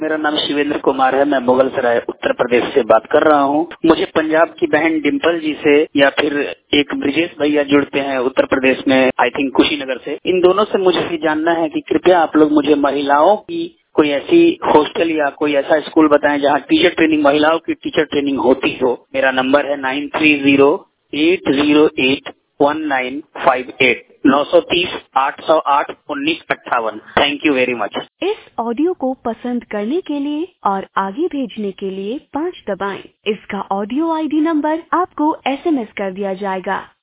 मेरा नाम शिवेंद्र कुमार है। मैं मुगलसराय उत्तर प्रदेश से बात कर रहा हूँ। मुझे पंजाब की बहन डिम्पल जी से या फिर एक ब्रिजेश भैया जुड़ते हैं उत्तर प्रदेश में, आई थिंक कुशीनगर से, इन दोनों से मुझे ये जानना है कि कृपया आप लोग मुझे महिलाओं की कोई ऐसी हॉस्टल या कोई ऐसा स्कूल बताएं जहाँ टीचर ट्रेनिंग, महिलाओं की टीचर ट्रेनिंग होती हो। मेरा नंबर है 9308081958 930-808-1958। Thank you very much. इस ऑडियो को पसंद करने के लिए और आगे भेजने के लिए 5 दबाएं। इसका ऑडियो आईडी नंबर आपको SMS कर दिया जाएगा।